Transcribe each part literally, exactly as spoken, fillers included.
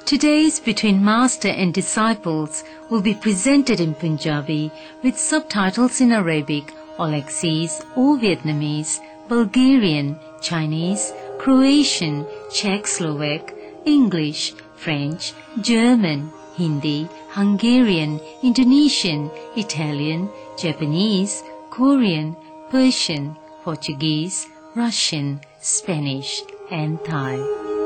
Today's Between Master and Disciples will be presented in Punjabi with subtitles in Arabic, Aulacese or Vietnamese, Bulgarian, Chinese, Croatian, Czech Slovak, English, French, German, Hindi, Hungarian, Indonesian, Italian, Japanese, Korean, Persian, Portuguese, Russian, Spanish and Thai.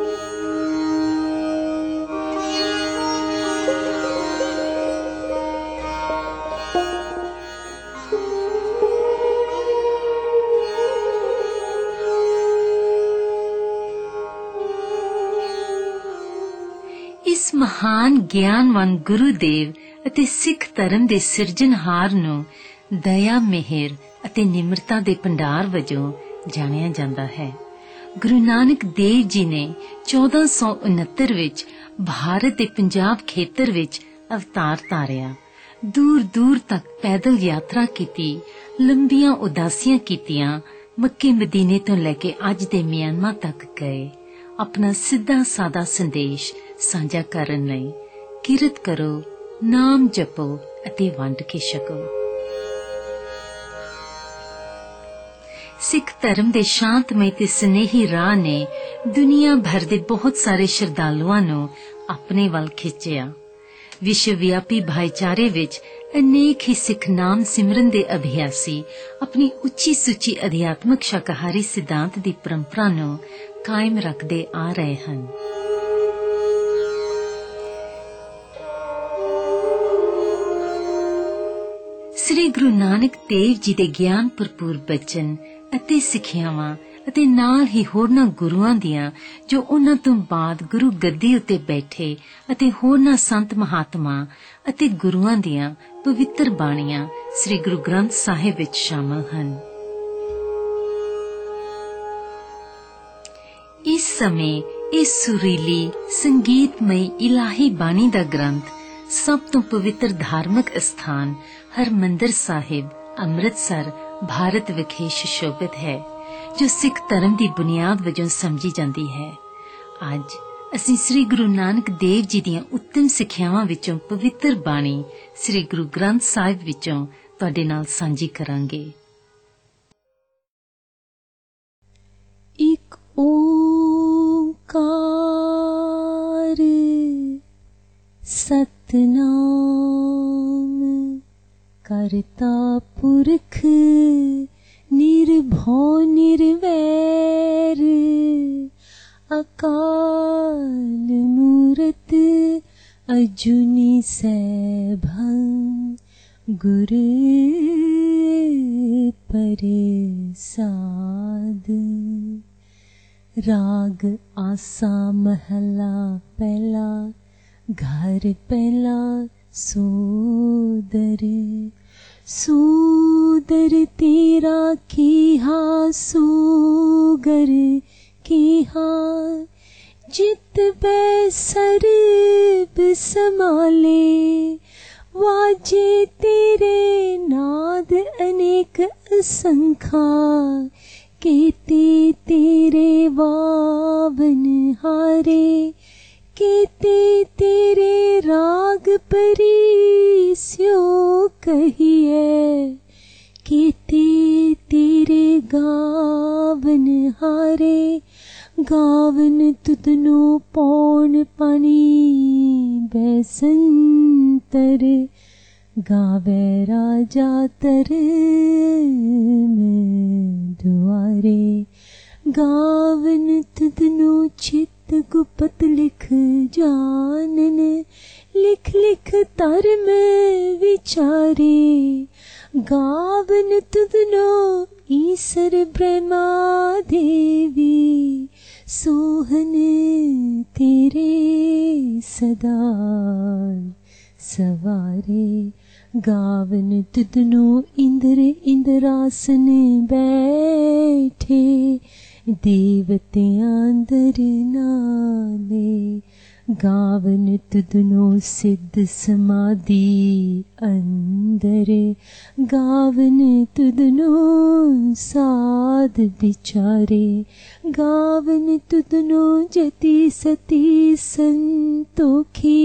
ਇਸ ਮਹਾਨ ਗਿਆਨਵਾਨ ਗੁਰੂਦੇਵ ਅਤੇ ਸਿੱਖ ਧਰਮ ਦੇ ਸਿਰਜਣਹਾਰ ਨੂੰ ਦਇਆ, ਮਿਹਰ ਅਤੇ ਨਿਮਰਤਾ ਦੇ ਭੰਡਾਰ ਵਜੋਂ ਜਾਣਿਆ ਜਾਂਦਾ ਹੈ। ਗੁਰੂ ਨਾਨਕ ਦੇਵ ਜੀ ਨੇ ਚੌਦਾਂ ਸੌ ਉਨੱਤਰ ਵਿੱਚ ਭਾਰਤ ਦੇ ਪੰਜਾਬ ਖੇਤਰ ਵਿੱਚ ਅਵਤਾਰ ਧਾਰਿਆ, ਦੂਰ ਦੂਰ ਤੱਕ ਪੈਦਲ ਯਾਤਰਾ ਕੀਤੀ, ਲੰਬੀਆਂ ਉਦਾਸੀਆਂ ਕੀਤੀਆਂ, ਮੱਕੇ ਮਦੀਨੇ ਤੋਂ ਲੈ ਕੇ ਅੱਜ ਦੇ ਮਿਆਂਮਾਰ ਤੱਕ ਗਏ। ਆਪਣਾ ਸਿੱਧਾ ਸਾਦਾ ਸੰਦੇਸ਼ ਸਾਂਝਾ ਕਰਨ ਲਈ ਕਿਰਤ ਕਰੋ, ਨਾਮ ਜਪੋ ਅਤੇ ਵੰਡ ਕੇ ਛਕੋ। ਸਿੱਖ ਧਰਮ ਦੇ ਸ਼ਾਂਤਮਈ ਤੇ ਸਨੇਹੀ ਰਾਹ ਨੇ ਦੁਨੀਆ ਭਰ ਦੇ ਬਹੁਤ ਸਾਰੇ ਸ਼ਰਧਾਲੂਆਂ ਨੂੰ ਆਪਣੇ ਵੱਲ ਖਿੱਚਿਆ। ਵਿਸ਼ਵ ਵਿਆਪੀ ਭਾਈਚਾਰੇ ਵਿੱਚ ਅਨੇਕ ਹੀ ਸਿੱਖ ਨਾਮ ਸਿਮਰਨ ਦੇ ਅਭਿਆਸੀ ਆਪਣੀ ਉੱਚੀ ਸੁੱਚੀ ਅਧਿਆਤਮਕ ਸ਼ਾਕਾਹਾਰੀ ਸਿਧਾਂਤ ਦੀ ਪਰੰਪਰਾ ਨੂੰ ਕਾਇਮ ਰੱਖਦੇ ਆ ਰਹੇ ਹਨ। ਸ੍ਰੀ ਗੁਰੂ ਨਾਨਕ ਦੇਵ ਜੀ ਦੇ ਗਿਆਨ ਭਰਪੂਰ ਬਚਨ ਅਤੇ ਸਿੱਖਿਆਵਾਂ ਅਤੇ ਨਾਲ ਹੀ ਹੋਰਨਾਂ ਗੁਰੂਆਂ ਦੀਆਂ ਜੋ ਉਹਨਾਂ ਤੋਂ ਬਾਅਦ ਗੁਰੂ ਗੱਦੀ ਉੱਤੇ ਬੈਠੇ ਅਤੇ ਹੋਰਨਾਂ ਸੰਤ ਮਹਾਤਮਾ ਅਤੇ ਗੁਰੂਆਂ ਦੀਆਂ ਪਵਿੱਤਰ ਬਾਣੀਆਂ ਸ੍ਰੀ ਗੁਰੂ ਗ੍ਰੰਥ ਸਾਹਿਬ ਵਿੱਚ ਸ਼ਾਮਲ ਹਨ। ਇਸ ਸਮੇਂ ਇਹ ਸੁਰੀਲੀ ਸੰਗੀਤਮਈ ਇਲਾਹੀ ਬਾਣੀ ਦਾ ਗ੍ਰੰਥ ਸਭ ਤੋਂ ਪਵਿੱਤਰ ਧਾਰਮਿਕ ਅਸਥਾਨ ਹਰਮੰਦਰ ਸਾਹਿਬ ਅੰਮ੍ਰਿਤਸਰ ਭਾਰਤ ਵਿਖੇ ਸੁਸ਼ੋਭਿਤ ਹੈ, ਜੋ ਸਿੱਖ ਧਰਮ ਦੀ ਬੁਨਿਆਦ ਵਜੋਂ ਸਮਝੀ ਜਾਂਦੀ ਹੈ। ਅੱਜ ਅਸੀਂ ਸ੍ਰੀ ਗੁਰੂ ਨਾਨਕ ਦੇਵ ਜੀ ਦੀਆਂ ਉੱਤਮ ਸਿੱਖਿਆਵਾਂ ਵਿੱਚੋਂ ਪਵਿੱਤਰ ਬਾਣੀ ਸ੍ਰੀ ਗੁਰੂ ਗ੍ਰੰਥ ਸਾਹਿਬ ਵਿੱਚੋਂ ਤੁਹਾਡੇ ਨਾਲ ਸਾਂਝੀ ਕਰਾਂਗੇ। ਇੱਕ ਓਂਕਾਰ ਸਤਨਾਮ ਕਰਤਾ ਪੁਰਖ ਨਿਰਭਉ ਨਿਰਵੈਰ ਅਕਾਲ ਮੂਰਤ ਅਜੂਨੀ ਸੈਭੰ ਗੁਰ ਪ੍ਰਸਾਦ। ਰਾਗ ਆਸਾ ਮਹਲਾ ਪਹਿਲਾ। ਘਰ ਪਹਿਲਾ ਸੋਦਰ। ਸੂਦਰ ਤੇਰਾ ਕੀਹਾ ਸੂਗਰ ਕੀਹਾ, ਜਿਤ ਬੈ ਸਰਬ ਸਮਾਲੇ। ਵਾਜੇ ਤੇਰੇ ਨਾਦ ਅਨੇਕ ਅਸੰਖਾ, ਕੀਤੇ ਤੇਰੇ ਵਾਵਨ ਹਾਰੇ। ਕੀਤੇ ਤੇਰੇ ਰਾਗ ਪਰੀਸਿਓ ਕਹੀਏ, ਕੀਤੇ ਤੇਰੇ ਗਾਵਨ ਹਾਰੇ। ਗਾਵਨ ਤੁਧਨੋ ਪੌਣ ਪਾਣੀ ਬੈਸੰਤਰ, ਗਾਵੇ ਰਾਜਾ ਧਰਮ ਦੁਆਰੇ। ਗਾਵਨ ਤੁਧਨੋ ਚਿਤ ਗੁਪਤ ਲਿਖ ਜਾਨਨ, ਲਿਖ ਲਿਖ ਧਰਮ ਵਿਚਾਰੇ। ਗਾਵਨ ਤੁਧਨੋ ਈਸਰ ਬ੍ਰਹਮਾ ਦੇਵੀ, ਸੋਹਨ ਤੇਰੇ ਸਦਾ ਸਵਾਰੇ। ਗਾਵਨ ਤੁਧਨੋ ਇੰਦਰ ਇੰਦਰਾਸਨ ਬੈਠੇ, ਦੇਵਤਿਆਂ ਅੰਦਰ ਨਾਲੇ। ਗਾਵਨ ਤੁਧਨੋ ਸਿੱਧ ਸਮਾਧੀ ਅੰਦਰ, ਗਾਵਨ ਤੁਧਨੋ ਸਾਧ ਵਿਚਾਰੇ। ਗਾਵਨ ਤੁਧਨੋ ਜਤੀ ਸਤੀ ਸੰਤ संतोखी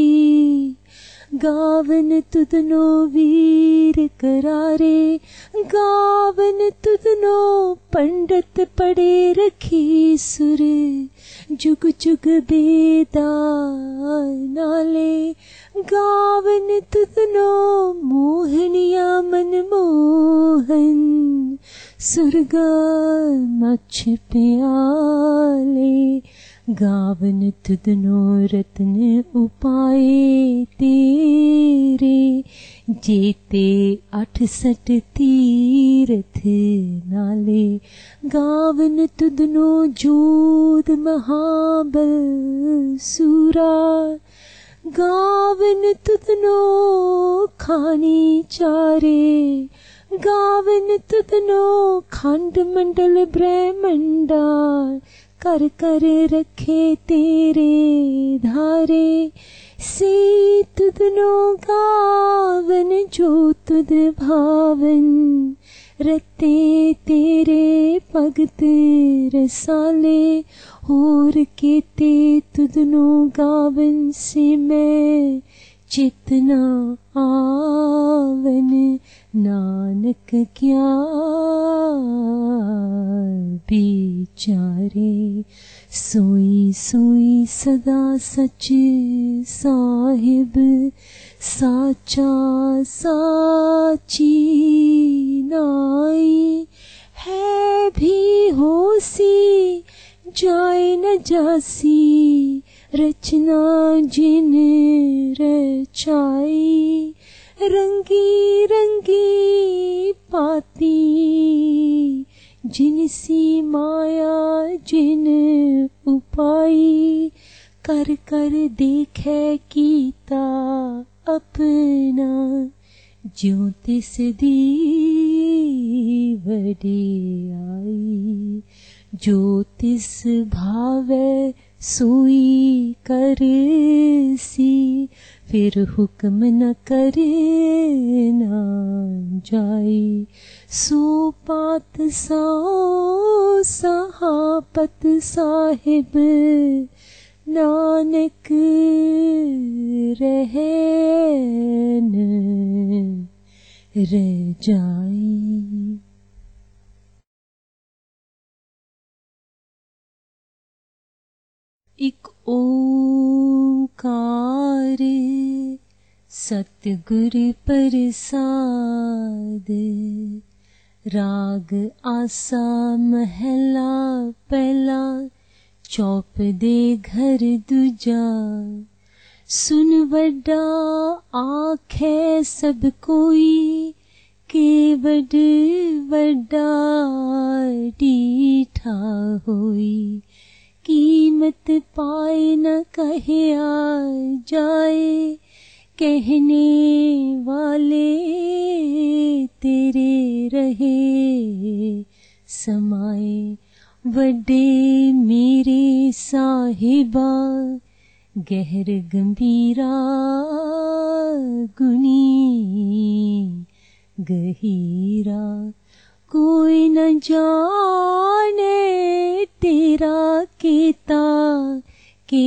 गावन तुदनो वीर करारे गावन तुदनो पंडित पढ़े रखी सुर जुग जुग बेदा नाले गावन तुदनो मोहनिया मन मोहन सुरग मछ प्याले गावन तुदनो रत्न उपाय तेरे जेते अठसठ तीरथ नाले गावन तुदनो जोध महाबल सूरा गावन तुदनो खानी चारे गावन तुदनो खंड मंडल ब्रह्मंडा कर कर रखे तेरे धारे से तुदनो गावन जो तुद भावन रते तेरे भगत रसाले होर केते तुदनो गावन से मैं चितना आवन नानक क्या बिचारे सोई सोई सदा सच साहिब साचा साची नाई है भी होसी जाए न जासी रचना जिन रचाई रंगी रंगी पाती जिनसी माया जिन उपाई कर कर देखे कीता अपना ज्यों तिस दी वडियाई जो तिस भावे सोई करसी फिर हुक्म न करे ना जाई सो पात साओ सहापत साहिब नानक रहन रजाई। एक ओंकार सतगुर प्रसाद राग आसा महला पहला चौप दे घर दूजा सुन वड्डा आखे सब कोई के वड वड्डा डीठा होई कीमत पाए न कहया जाए कहने वाले तेरे रहे समाए वड्डे मेरे साहिबा गहर गंभीरा गुनी गहीरा कोई न जाने तेरा केता के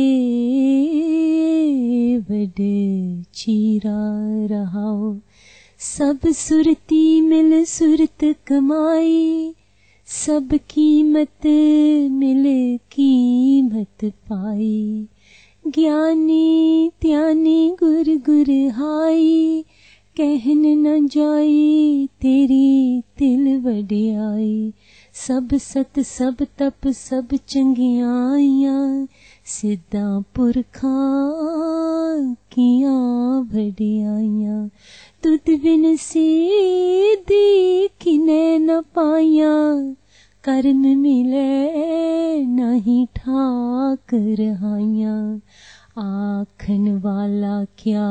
वड चीरा रहाओ सब सुरती मिल सुरत कमाई सब कीमत मिल कीमत पाई ज्ञानी त्यानी गुर गुर हाई कहन न जाई तेरी तिल वडियाई सब सत सब तप सब चंगियाइयां सिद्धा पुरखां कियां वडियाइयां तुद बिन सीधी किने न पाइयां कर्म मिले नहीं ठाक रहाइयां आखन वाला क्या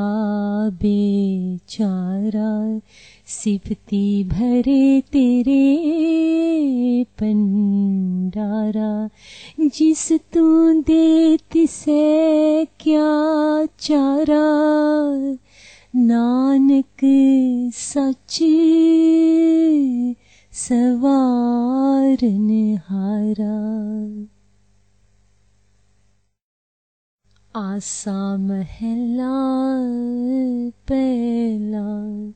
बेचारा सिफती भरे तेरे पंडारा जिस तू दे तिसे क्या चारा नानक सच सवारन हारा। आसा महला पहला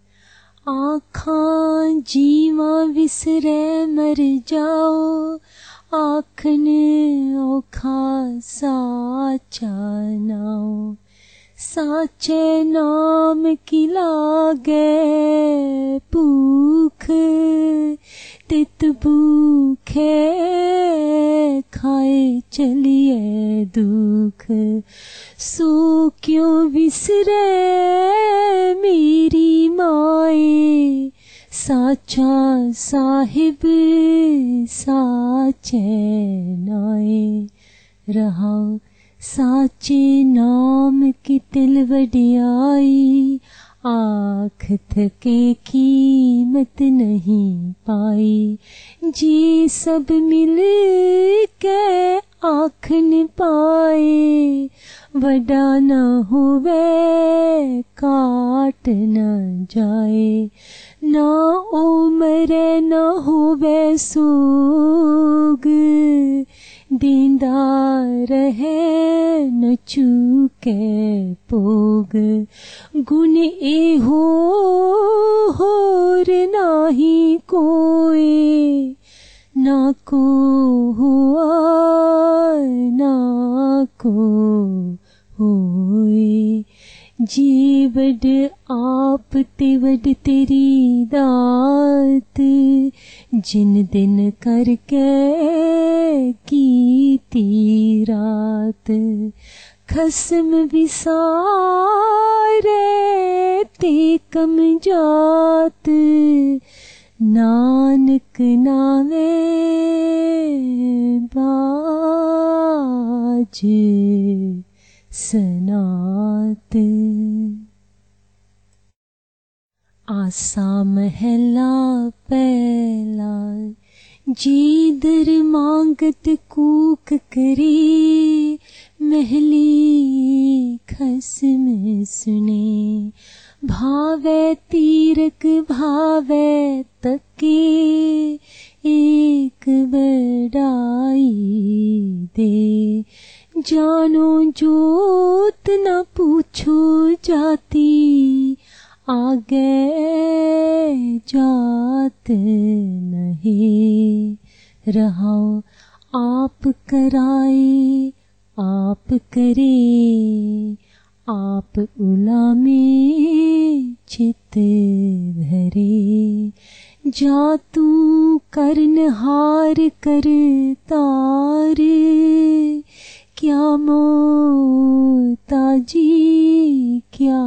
आखां जीवा विसरे मर जाओ आखन औखा साचा नाओ साचे नाम की लागे भूख तित भूखे खाए चलिए दुख सो क्यों विसरे मेरी माए साचा साहिब साचे नाए रहाओ साचे नाम की तिल वडियाई आख थके कीमत नहीं पाई जी सब मिल के आख न पाए वडा न होवे काट न जाए ना उमरे न होवे सोग दींदा रहे न चूके पोग गुण ए हो होर नाही कोई ना को हुआ ना को होए जी वड आप ते वड तेरी दात जिन दिन करके कीती रात खसम विसारे ते कम जात नानक नावे बाज सनात आसा महला पहला जी दर मांगत कूक करी महली खसम सुने भावे तीरक भावे तके एक बड़ाई दे जानो जोत न पूछो जाती आगे जात नहीं रहाओ आप कराए आप करे आप उलामे चित धरे जा तू करन हार कर तार क्या मोताजी क्या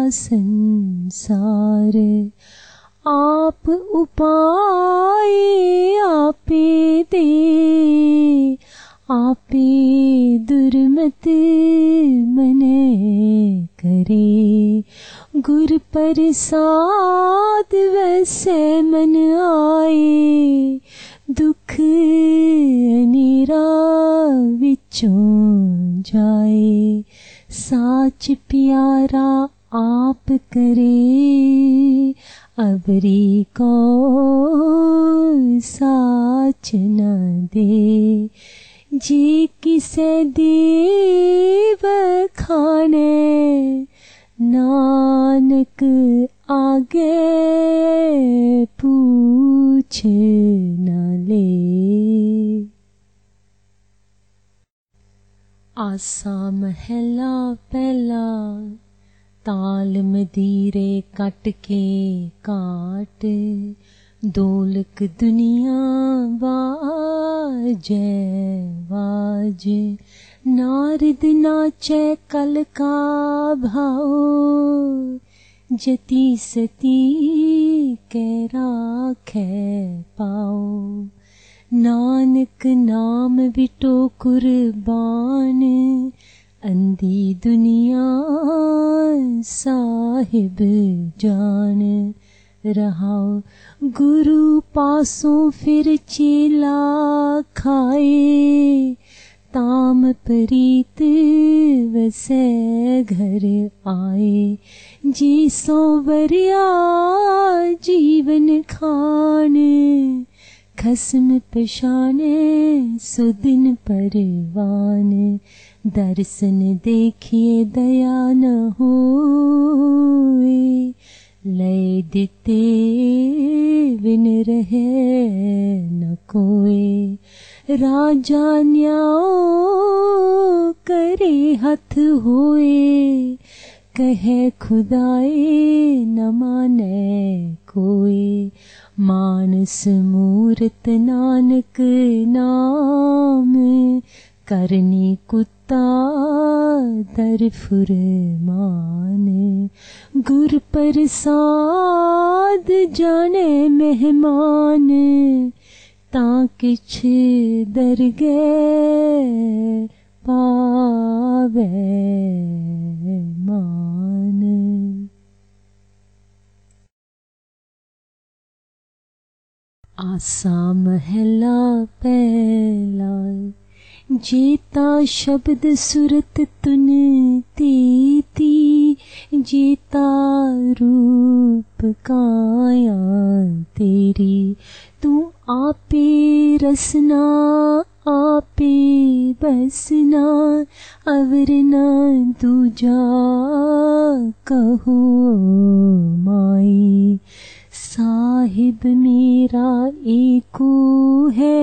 संसार आप उपाय आपे दे आपे दुर्मत मने करे गुर प्रसाद वैसे मन आए दुख अनेरा विचों जाए साच प्यारा आप करे अबरी को साच न दे जी किसे देव खाने नानक आगे पूछ न ले आसा महला पहला ताल मदीरे कट के काट दोलक दुनिया वाजे वाज नारद नाचे कल का भाओ जति सती के राखे पाओ नानक नाम बिटो कुर्बान अंधी दुनिया साहिब जान रहाओ गुरु पासों फिर चेला खाए ताम प्रीत वसे घर आए जी सो वरिया जीवन खान खसम पशाने सुदिन परवान दर्शन देखिए दया न होए, लय दिते बिन रहे न कोई, राजा न्याओ करे हथ होए, कहे खुदाए न माने कोई, मानस मूरत नानक नाम, करनी कुत्ता दर फुरमान, गुर प्रसाद जाने मेहमान, तां किछ दरगे पावे मान। आसा महला पहला, जेता शब्द सुरत तुन तीती, जेता रूप काया तेरी, तू आपे रसना आपे बसना, अवर न दूजा कहो माई, साहिब मेरा एको है,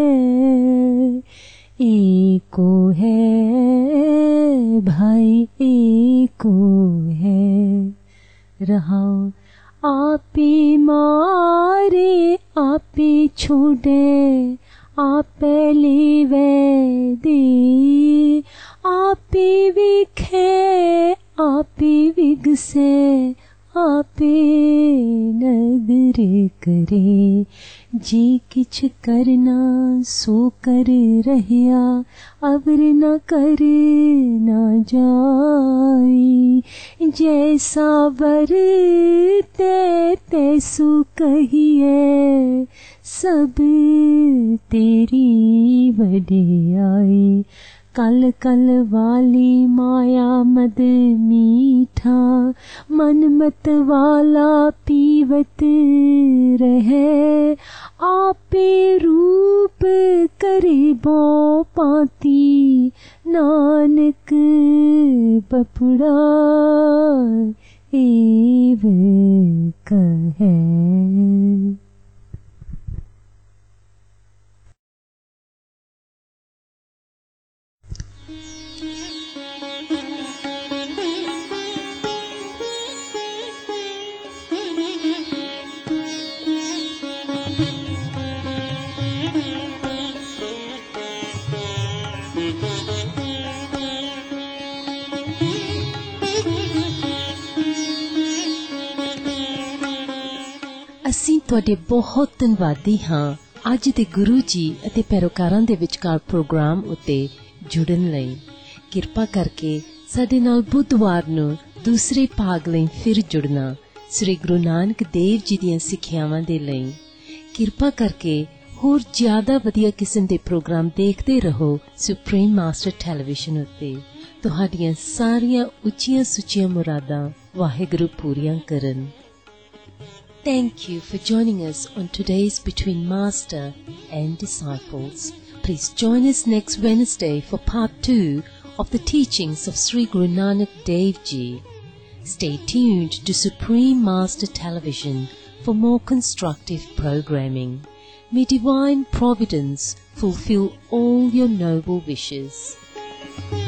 एको है भाई एको है, रहाओ आपे मारे आपे छोड़े, आपे लेवे दे, आपे विखे आपे विगसे, आपे नदर करे, जे किछ करना सो कर रहया, अवर न कर न जाई, जैसा वर ते तैसु कहिए, सब तेरी वडियाई, कल कल वाली माया मद मीठा, मन मत वाला पीवत रहे, आपे रूप करीबो पाती, नानक बपुड़ा एव कहे। ਅਸੀਂ ਤੁਹਾਡੇ ਬਹੁਤ ਧੰਨਵਾਦੀ ਹਾਂ ਅੱਜ ਦੇ ਗੁਰੂ ਜੀ ਅਤੇ ਪੈਰੋਕਾਰਾਂ ਦੇ ਵਿਚਕਾਰ ਪ੍ਰੋਗਰਾਮ ਉੱਤੇ ਜੁੜਨ ਲਈ। ਕਿਰਪਾ ਕਰਕੇ ਸਾਡੇ ਨਾਲ ਬੁੱਧਵਾਰ ਨੂੰ ਦੂਸਰੇ ਭਾਗ ਲਈ ਫਿਰ ਜੁੜਨਾ ਸ੍ਰੀ ਗੁਰੂ ਨਾਨਕ ਦੇਵ ਜੀ ਦੀਆਂ ਸਿੱਖਿਆਵਾਂ ਦੇ ਲਈ। ਕਿਰਪਾ ਕਰਕੇ ਹੋਰ ਜ਼ਿਆਦਾ ਵਧੀਆ ਕਿਸਮ ਦੇ ਪ੍ਰੋਗਰਾਮ ਦੇਖਦੇ ਰਹੋ ਸੁਪਰੀਮ ਮਾਸਟਰ ਟੈਲੀਵਿਜ਼ਨ ਉੱਤੇ। ਤੁਹਾਡੀਆਂ ਸਾਰੀਆਂ ਉੱਚੀਆਂ ਸੁੱਚੀਆਂ ਮੁਰਾਦਾਂ ਵਾਹਿਗੁਰੂ ਪੂਰੀਆਂ ਕਰਨ। Thank you for joining us on today's Between Master and Disciples. Please join us next Wednesday for part two of the teachings of Sri Guru Nanak Dev Ji. Stay tuned to Supreme Master Television for more constructive programming. May Divine Providence fulfill all your noble wishes.